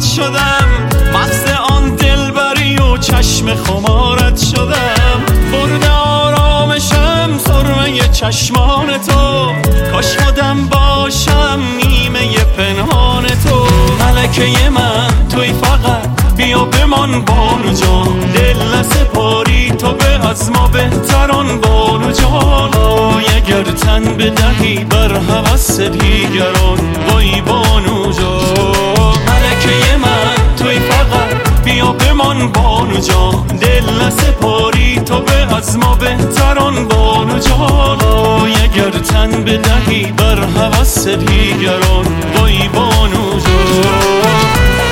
شدم، مست آن دلبری و چشم خمارت شدم. برده آرامشم سرمه چشمان تو، کاش خودم باشم نیمه پنهان تو. ملکه من توی فقط بیا بمان بانو جان، دل نسپاری تو به از ما بهتران بانو جان. اگر تن بدهی بر هوس دیگران وای بانو جان. ملکه من توی فقط بیا بمان بانو جان، دل نسپاری تو به از ما بهتران بانو جان. اگر تن بدهی بر هوس دیگران وای بانو جان.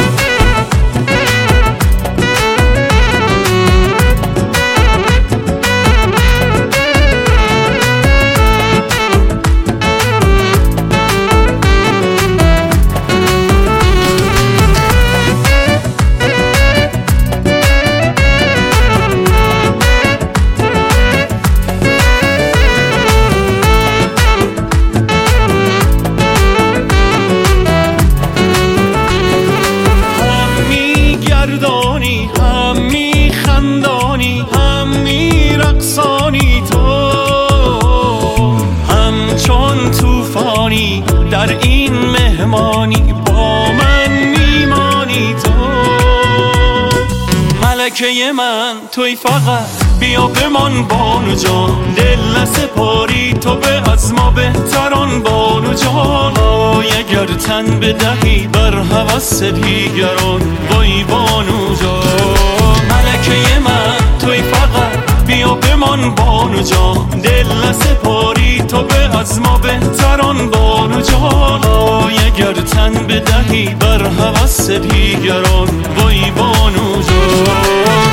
هم میخندانی هم میرقصانی تو، همچون توفانی در این مهمانی با من میمانی تو. ملکه من توی فقط بیا بمان بانو جان، دل نسپاری تو به از ما بهتران بانو جان. اگر تن بدهی بر هوس دیگران وای بانو جان. ملکه من توی فقط بیا بمان بانو جان، دل نسپاری تو به از ما بهتران بانو جان. اگر تن بدهی بر هوس دیگران وای بانو جان.